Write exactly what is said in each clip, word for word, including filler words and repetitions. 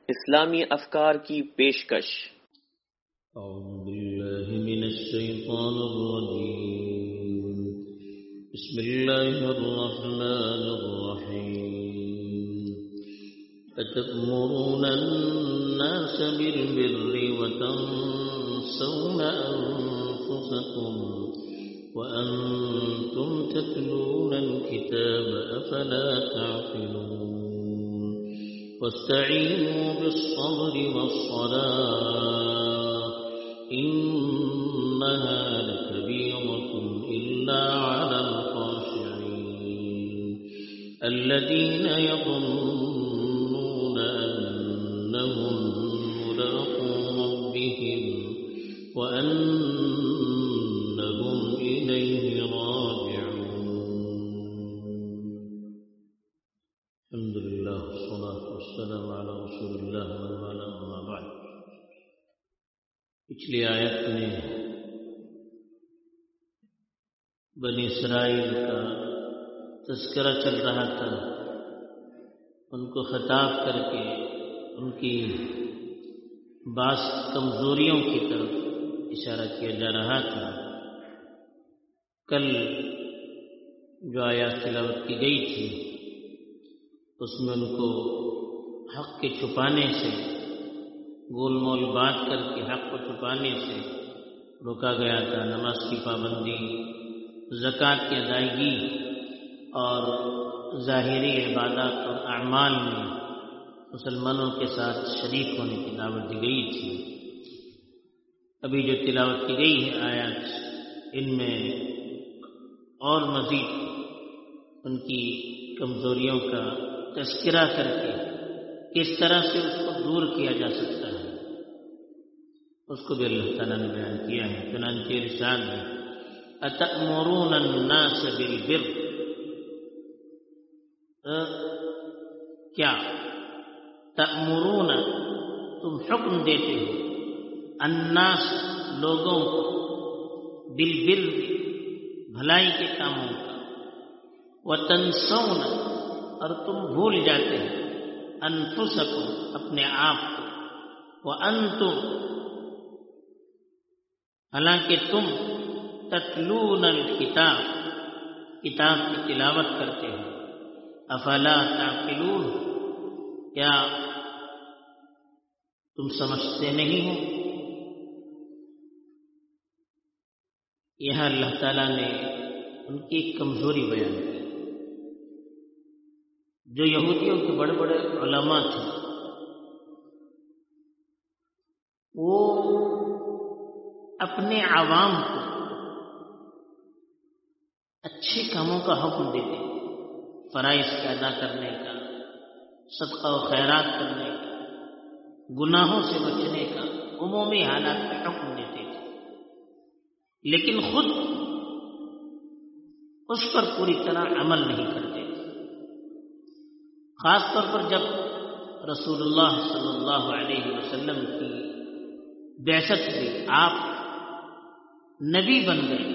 اسلامی افکار کی پیشکش۔ اعوذ باللہ من الشیطان الرجیم، بسم اللہ الرحمن الرحیم۔ أتأمرون الناس بالبر وتنسون أنفسكم وأنتم تتلون الكتاب أفلا تعقلون واستعينوا بالصبر والصلاة إنها لكبيرة إلا على الخاشعين الذين يظنون أنهم ملاقو ربهم وأنهم إليه راجعون۔ الحمد لله والصلاة والسلام على رسول الله وعلى أما بعد۔ پچھلی آیت میں بنی اسرائیل کا تذکرہ چل رہا تھا، ان کو خطاب کر کے ان کی بعض کمزوریوں کی طرف اشارہ کیا جا رہا تھا۔ کل جو آیات تلاوت کی گئی تھی اس میں ان کو حق کے چھپانے سے، گول مول بات کر کے حق کو چھپانے سے روکا گیا تھا۔ نماز کی پابندی، زکوٰۃ کی ادائیگی اور ظاہری عبادات اور اعمال میں مسلمانوں کے ساتھ شریک ہونے کی دعوت دی گئی تھی۔ ابھی جو تلاوت کی گئی ہے آیات، ان میں اور مزید ان کی کمزوریوں کا تذکرہ کر کے کس طرح سے اس کو دور کیا جا سکتا ہے اس کو بھی اللہ تعالیٰ نے بیان کیا ہے۔ چنانچہ ارشاد ہے أَتَأْمُرُونَ النَّاسَ بِالْبِرِّ، کیا تأمرون تم حکم دیتے ہو الناس لوگوں کو بالبر بھلائی کے کاموں کا، وتنسون اور تم بھول جاتے ہو انفسکم اپنے آپ کو، وانتم حالانکہ تم تتلون الکتاب کتاب کی تلاوت کرتے ہو۔ افلا تعقلون، کیا تم سمجھتے نہیں ہو؟ یہاں اللہ تعالیٰ نے ان کی ایک کمزوری بیان کی۔ جو یہودیوں کے بڑے بڑے علماء تھے وہ اپنے عوام کو اچھے کاموں کا حکم دیتے، فرائض کے ادا کرنے کا، صدقہ و خیرات کرنے کا، گناہوں سے بچنے کا، عمومی حالات میں حکم دیتے تھے، لیکن خود اس پر پوری طرح عمل نہیں کرتے تھے۔ خاص طور پر جب رسول اللہ صلی اللہ علیہ وسلم کی بعثت ہوئی، آپ نبی بن گئے،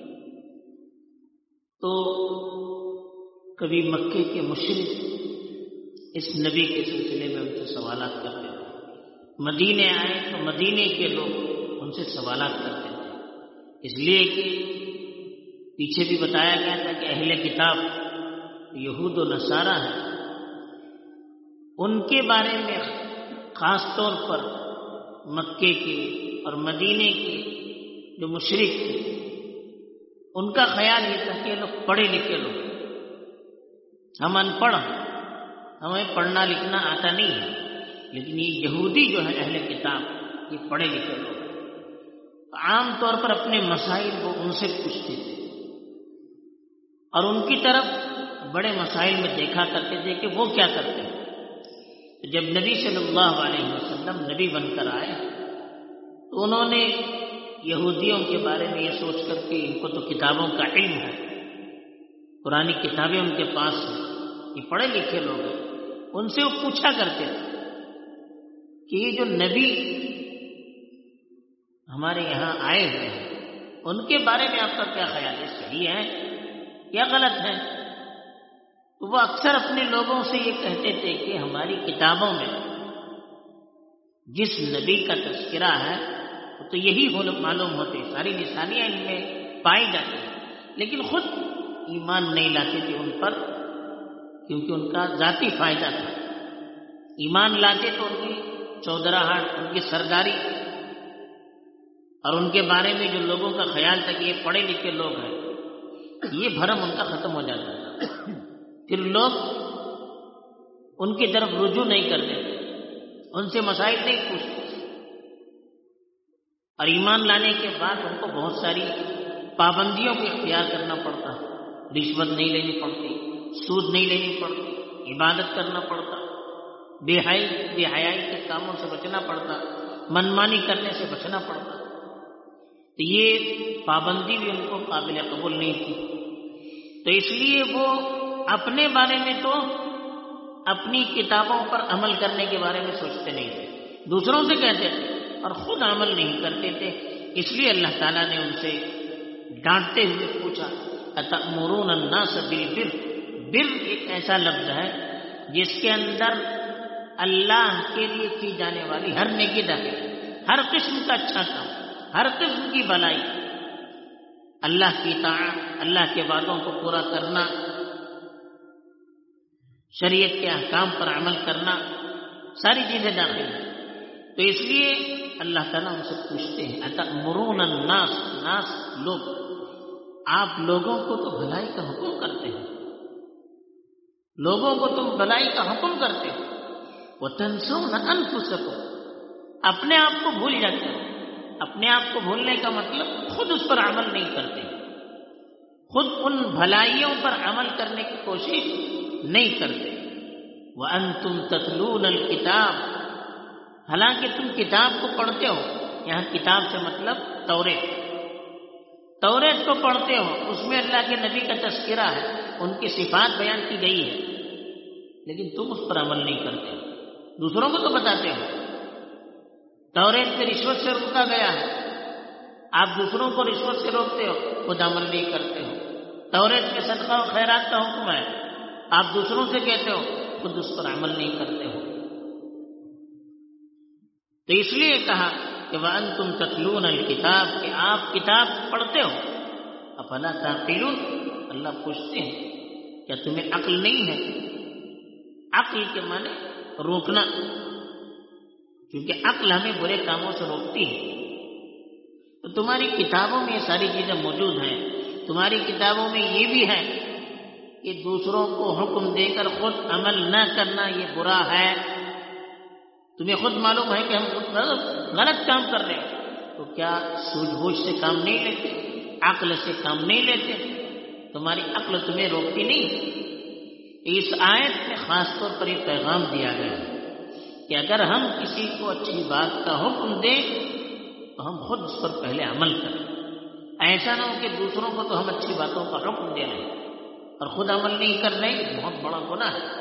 تو کبھی مکے کے مشرک اس نبی کے سلسلے میں ان سے سوالات کرتے تھے، مدینے آئے تو مدینے کے لوگ ان سے سوالات کرتے تھے، اس لیے کہ پیچھے بھی بتایا گیا تھا کہ اہل کتاب یہود و نصارہ ہیں، ان کے بارے میں خاص طور پر مکے کے اور مدینے کے جو مشرک تھے ان کا خیال یہ تھا کہ یہ لوگ پڑھے لکھے لوگ، ہم ان پڑھ ہیں، ہمیں پڑھنا لکھنا آتا نہیں ہے، لیکن یہ یہودی جو ہے اہل کتاب یہ پڑھے لکھے لوگ، عام طور پر اپنے مسائل وہ ان سے پوچھتے تھے اور ان کی طرف بڑے مسائل میں دیکھا کرتے تھے کہ وہ کیا کرتے ہیں۔ جب نبی صلی اللہ علیہ وسلم نبی بن کر آئے تو انہوں نے یہودیوں کے بارے میں یہ سوچ کر کہ ان کو تو کتابوں کا علم ہے، پرانی کتابیں ان کے پاس ہیں، یہ پڑھے لکھے لوگ ہیں، ان سے وہ پوچھا کرتے تھے کہ یہ جو نبی ہمارے یہاں آئے ہوئے ہیں ان کے بارے میں آپ کا کیا خیال ہے، صحیح ہے یا غلط ہے؟ تو وہ اکثر اپنے لوگوں سے یہ کہتے تھے کہ ہماری کتابوں میں جس نبی کا تذکرہ ہے تو یہی معلوم ہوتے، ساری نشانیاں ان میں پائی جاتی ہیں، لیکن خود ایمان نہیں لاتے تھے ان پر، کیونکہ ان کا ذاتی فائدہ تھا۔ ایمان لاتے تو ان کی چودراہٹ، ان کی سرداری اور ان کے بارے میں جو لوگوں کا خیال تھا کہ یہ پڑھے لکھے لوگ ہیں، یہ بھرم ان کا ختم ہو جاتا تھا۔ پھر لوگ ان کی طرف رجوع نہیں کرتے، ان سے مسائل نہیں پوچھتے، اور ایمان لانے کے بعد ان کو بہت ساری پابندیوں کو اختیار کرنا پڑتا، رشوت نہیں لینی پڑتی، سود نہیں لینی پڑتی، عبادت کرنا پڑتا، بے حیائی بے حیائی کے کاموں سے بچنا پڑتا، منمانی کرنے سے بچنا پڑتا۔ تو یہ پابندی بھی ان کو قابل قبول نہیں تھی، تو اس لیے وہ اپنے بارے میں تو اپنی کتابوں پر عمل کرنے کے بارے میں سوچتے نہیں تھے، دوسروں سے کہتے تھے اور خود عمل نہیں کرتے تھے۔ اس لیے اللہ تعالیٰ نے ان سے ڈانٹتے ہوئے پوچھا اتأمرون الناس بالبر۔ بر ایک ایسا لفظ ہے جس کے اندر اللہ کے لیے کی جانے والی ہر نیکی داخل، ہر قسم کا اچھا کام، ہر قسم کی بھلائی، اللہ کی اطاعت، اللہ کے وعدوں کو پورا کرنا، شریعت کے احکام پر عمل کرنا، ساری چیزیں داخل ہیں۔ تو اس لیے اللہ تعالیٰ ان سے پوچھتے ہیں اتأمرون الناس، ناس لوگ، آپ لوگوں کو تو بھلائی کا حکم کرتے ہیں، لوگوں کو تم بھلائی کا حکم کرتے ہو، وتنسون انفسکم، اپنے آپ کو بھول جاتے ہو۔ اپنے آپ کو بھولنے کا مطلب خود اس پر عمل نہیں کرتے، خود ان بھلائیوں پر عمل کرنے کی کوشش نہیں کرتے۔ وانتم تتلون الکتاب، حالانکہ تم کتاب کو پڑھتے ہو، یہاں کتاب سے مطلب توریت، توریت کو پڑھتے ہو، اس میں اللہ کے نبی کا تذکرہ ہے، ان کی صفات بیان کی گئی ہے، لیکن تم اس پر عمل نہیں کرتے، دوسروں کو تو بتاتے ہو۔ توریت میں رشوت سے روکا گیا ہے، آپ دوسروں کو رشوت سے روکتے ہو، خود عمل نہیں کرتے ہو۔ توریت میں صدقہ و خیرات کا حکم ہے، آپ دوسروں سے کہتے ہو، خود اس پر عمل نہیں کرتے ہو۔ تو اس لیے کہا کہ وَأَنْتُمْ تَتْلُونَ الْكِتَابَ، کہ آپ کتاب پڑھتے ہو، افلا تعقلون، اللہ پوچھتے ہیں کیا تمہیں عقل نہیں ہے؟ عقل کے معنی روکنا، کیونکہ عقل ہمیں برے کاموں سے روکتی ہے۔ تو تمہاری کتابوں میں یہ ساری چیزیں موجود ہیں، تمہاری کتابوں میں یہ بھی ہے کہ دوسروں کو حکم دے کر خود عمل نہ کرنا یہ برا ہے۔ تمہیں خود معلوم ہے کہ ہم خود غلط کام کر رہے ہیں، تو کیا سوجھ بوجھ سے کام نہیں لیتے، عقل سے کام نہیں لیتے؟ تمہاری عقل تمہیں روکتی نہیں۔ اس آیت میں خاص طور پر یہ پیغام دیا گیا ہے کہ اگر ہم کسی کو اچھی بات کا حکم دیں تو ہم خود اس پر پہلے عمل کریں۔ ایسا نہ ہو کہ دوسروں کو تو ہم اچھی باتوں کا حکم دے رہے ہیں اور خود عمل نہیں کر رہے، بہت بڑا گناہ ہے۔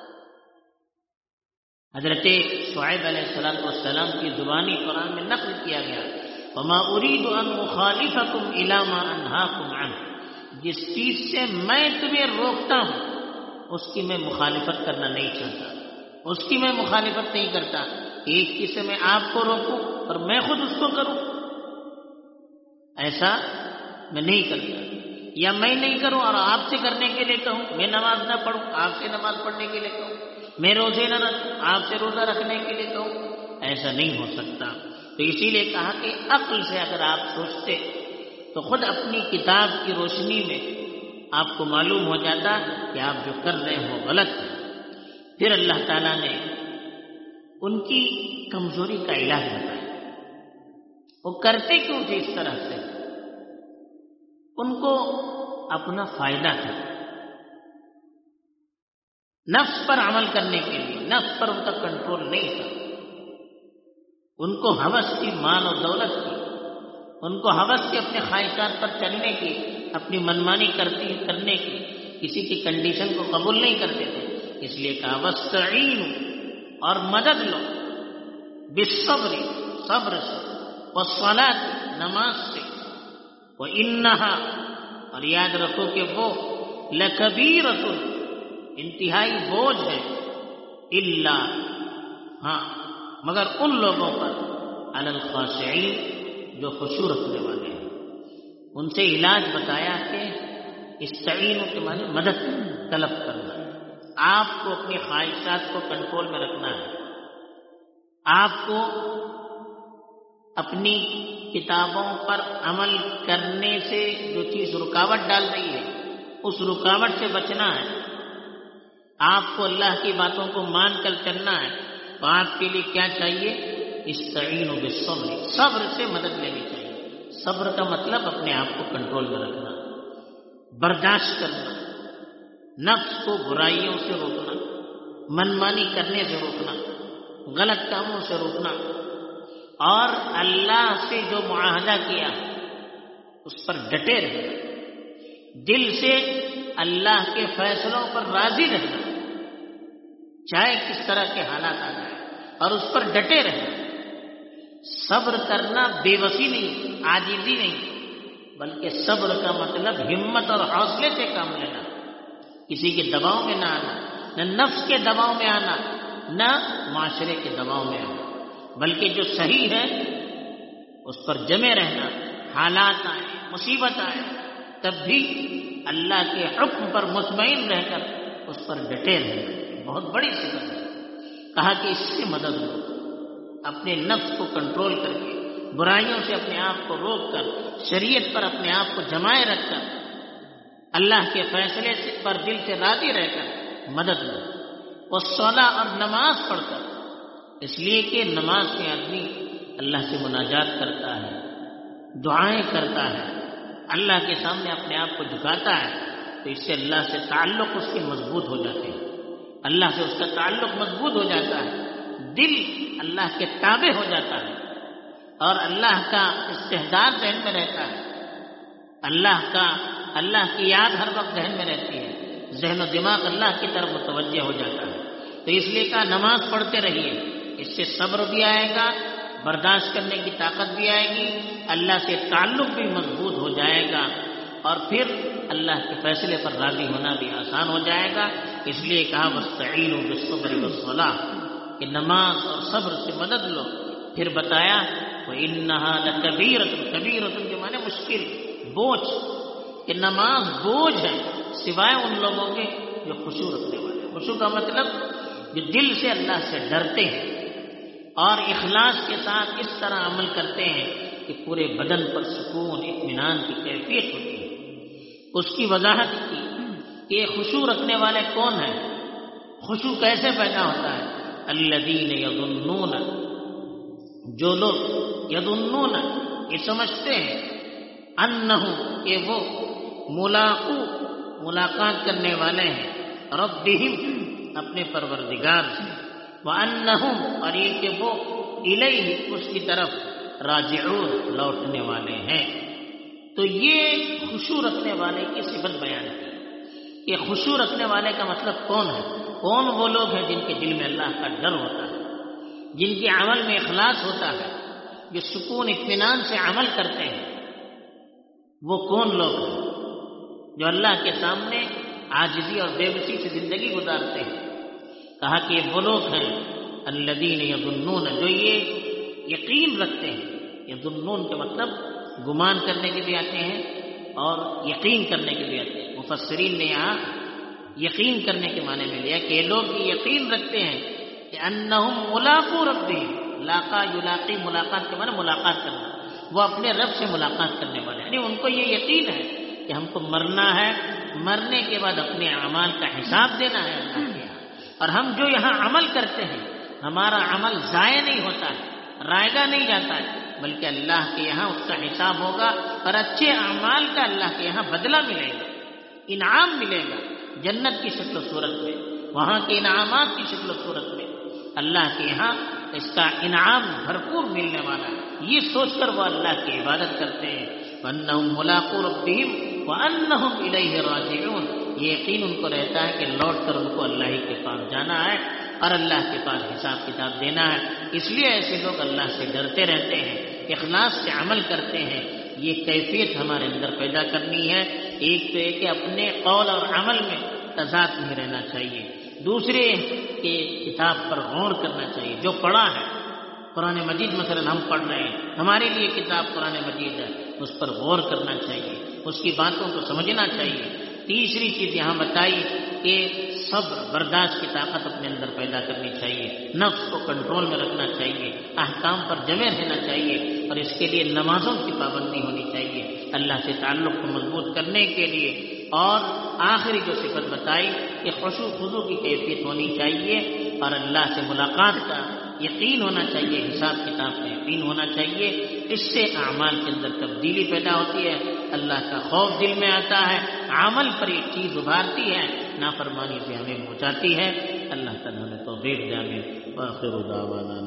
حضرت شعیب علیہ السلام والسلام کی زبانی قرآن میں نقل کیا گیا وما اريد ان اخالفكم الى ما انهاكم عنه، جس چیز سے میں تمہیں روکتا ہوں اس کی میں مخالفت کرنا نہیں چاہتا، اس کی میں مخالفت نہیں کرتا۔ ایک چیز سے میں آپ کو روکوں اور میں خود اس کو کروں، ایسا میں نہیں کرتا، یا میں نہیں کروں اور آپ سے کرنے کے لیے کہوں، میں نماز نہ پڑھوں آپ سے نماز پڑھنے کے لیے کہوں، میں روزے نہ رکھوں آپ سے روزہ رکھنے کے لیے کہوں، ایسا نہیں ہو سکتا۔ تو اسی لیے کہا کہ عقل سے اگر آپ سوچتے تو خود اپنی کتاب کی روشنی میں آپ کو معلوم ہو جاتا کہ آپ جو کر رہے ہو غلط ہے۔ پھر اللہ تعالیٰ نے ان کی کمزوری کا علاج بتایا، وہ کرتے کیوں تھے اس طرح سے؟ ان کو اپنا فائدہ تھا، نفس پر عمل کرنے کے لیے، نفس پر ان کا کنٹرول نہیں تھا، ان کو ہوس کی، مال اور دولت کی، ان کو ہوس کی اپنے خواہشات پر چلنے کی، اپنی منمانی کرتی کرنے کی، کسی کی کنڈیشن کو قبول نہیں کرتے تھے۔ اس لیے کہا وَاسْتَعِینُوا، اور مدد لو، بالصبر، صبر سے، والصلاۃ، نماز سے، وَإِنَّهَا، اور یاد رکھو کہ وہ لَكَبِيرَةٌ، انتہائی بوجھ ہے، الا، ہاں مگر ان لوگوں پر علی الخاشعین جو خشوع رکھنے والے ہیں. ان سے علاج بتایا کہ استعینوا کے معنی مدد طلب کرنا. آپ کو اپنی خواہشات کو کنٹرول میں رکھنا ہے. آپ کو اپنی کتابوں پر عمل کرنے سے جو چیز رکاوٹ ڈال رہی ہے اس رکاوٹ سے بچنا ہے. آپ کو اللہ کی باتوں کو مان کر چلنا ہے. تو آپ کے لیے کیا چاہیے؟ استعینوا بالصبر، صبر سے مدد لینی چاہیے. صبر کا مطلب اپنے آپ کو کنٹرول میں رکھنا، برداشت کرنا، نفس کو برائیوں سے روکنا، منمانی کرنے سے روکنا، غلط کاموں سے روکنا، اور اللہ سے جو معاہدہ کیا اس پر ڈٹے رہنا. دل سے اللہ کے فیصلوں پر راضی رہنا، چاہے کس طرح کے حالات آ جائیں، اور اس پر ڈٹے رہنا. صبر کرنا بے بسی نہیں، عاجزی نہیں، بلکہ صبر کا مطلب ہمت اور حوصلے سے کام لینا. کسی کے دباؤ میں نہ آنا، نہ نفس کے دباؤ میں آنا، نہ معاشرے کے دباؤ میں آنا، بلکہ جو صحیح ہے اس پر جمے رہنا. حالات آئے، مصیبت آئے، تب بھی اللہ کے حکم پر مطمئن رہ کر اس پر ڈٹے رہنا. بہت بڑی صفت ہے. کہا کہ اس سے مدد لو، اپنے نفس کو کنٹرول کر کے، برائیوں سے اپنے آپ کو روک کر، شریعت پر اپنے آپ کو جمائے رکھ کر، اللہ کے فیصلے سے پر دل سے راضی رہ کر مدد لو. والصلاۃ، اور نماز پڑھ کر. اس لیے کہ نماز میں آدمی اللہ سے مناجات کرتا ہے، دعائیں کرتا ہے، اللہ کے سامنے اپنے آپ کو جھکاتا ہے. تو اس سے اللہ سے تعلق اس کے مضبوط ہو جاتے ہیں، اللہ سے اس کا تعلق مضبوط ہو جاتا ہے. دل اللہ کے تابع ہو جاتا ہے، اور اللہ کا استحضار ذہن میں رہتا ہے. اللہ کا اللہ کی یاد ہر وقت ذہن میں رہتی ہے، ذہن و دماغ اللہ کی طرف متوجہ ہو جاتا ہے. تو اس لیے کہا نماز پڑھتے رہیے. اس سے صبر بھی آئے گا، برداشت کرنے کی طاقت بھی آئے گی، اللہ سے تعلق بھی مضبوط ہو جائے گا، اور پھر اللہ کے فیصلے پر راضی ہونا بھی آسان ہو جائے گا. اس لیے کہا واستعینوا بالصبر والصلاۃ، کہ نماز اور صبر سے مدد لو. پھر بتایا وَإِنَّهَا لَكَبِيرَةٌ، کبیرۃ کے معنی مشکل، بوجھ، کہ نماز بوجھ ہے سوائے ان لوگوں کے جو خشوع رکھنے والے. خشوع کا مطلب جو دل سے اللہ سے ڈرتے ہیں اور اخلاص کے ساتھ اس طرح عمل کرتے ہیں کہ پورے بدن پر سکون، اطمینان کی کیفیت ہوتی ہے. اس کی وضاحت کی کہ یہ خشوع رکھنے والے کون ہیں، خشوع کیسے پیدا ہوتا ہے. الذین یظنون، جو لوگ یظنون یہ سمجھتے ہیں، انہم کہ وہ ملاقو ملاقات کرنے والے ہیں، ربہم اپنے پروردگار سے، وانہم اور یہ کہ وہ الیہ اس کی طرف راجعون لوٹنے والے ہیں. تو یہ خشوع رکھنے والے کی صفت بیان کی کہ خشوع رکھنے والے کا مطلب کون ہے. کون وہ لوگ ہیں جن کے دل میں اللہ کا ڈر ہوتا ہے، جن کے عمل میں اخلاص ہوتا ہے، جو سکون اطمینان سے عمل کرتے ہیں. وہ کون لوگ ہیں جو اللہ کے سامنے عاجزی اور بے بسی سے زندگی گزارتے ہیں. کہا کہ وہ لوگ ہیں الذین یظنون، جو یہ یقین رکھتے ہیں. یظنون کے مطلب گمان کرنے کے بھی آتے ہیں اور یقین کرنے کے بھی آتے ہیں. مفسرین نے یہاں یقین کرنے کے معنی میں لیا کہ یہ لوگ یہ یقین رکھتے ہیں کہ انہم ملاقو ربہم، لاقا یلاقی ملاقات کے معنی ملاقات کرنا، وہ اپنے رب سے ملاقات کرنے والے ہیں. یعنی ان کو یہ یقین ہے کہ ہم کو مرنا ہے، مرنے کے بعد اپنے اعمال کا حساب دینا ہے اللہ کے یہاں. اور ہم جو یہاں عمل کرتے ہیں ہمارا عمل ضائع نہیں ہوتا ہے، رائگاں نہیں جاتا ہے، بلکہ اللہ کے یہاں اس کا حساب ہوگا، اور اچھے اعمال کا اللہ کے یہاں بدلہ ملے گا، انعام ملے گا جنت کی شکل و صورت میں، وہاں کے انعامات کی شکل و صورت میں. اللہ کے یہاں اس کا انعام بھرپور ملنے والا ہے. یہ سوچ کر وہ اللہ کی عبادت کرتے ہیں. وَأَنَّهُمْ مُلَاقُو رَبِّهِمْ وَأَنَّهُمْ إِلَيْهِ رَاجِعُونَ، یہ یقین ان کو رہتا ہے کہ لوٹ کر ان کو اللہ ہی کے پاس جانا ہے اور اللہ کے پاس حساب کتاب دینا ہے. اس لیے ایسے لوگ اللہ سے ڈرتے رہتے ہیں، اخلاص سے عمل کرتے ہیں. یہ کیفیت ہمارے اندر پیدا کرنی ہے. ایک تو یہ کہ اپنے قول اور عمل میں تضاد نہیں رہنا چاہیے، دوسرے کہ کتاب پر غور کرنا چاہیے، جو پڑھا ہے قرآن مجید مثلا ہم پڑھ رہے ہیں، ہمارے لیے کتاب قرآن مجید ہے، اس پر غور کرنا چاہیے، اس کی باتوں کو سمجھنا چاہیے۔ تیسری چیز یہاں بتائی کہ صبر، برداشت کی طاقت اپنے اندر پیدا کرنی چاہیے، نفس کو کنٹرول میں رکھنا چاہیے، احکام پر جمے رہنا چاہیے، اور اس کے لیے نمازوں کی پابندی ہونی چاہیے اللہ سے تعلق کو مضبوط کرنے کے لیے۔ اور آخری جو صفت بتائی کہ خشوع خضوع کی کیفیت ہونی چاہیے، اور اللہ سے ملاقات کا یقین ہونا چاہیے، حساب کتاب کا یقین ہونا چاہیے۔ اس سے اعمال کے اندر تبدیلی پیدا ہوتی ہے، اللہ کا خوف دل میں آتا ہے، عمل پر ایک چیز ابھارتی ہے، نافرمانی سے ہمیں بچاتی ہے۔ اللہ تعالیٰ نے توفیق دے، آمین۔ وآخر دعوانا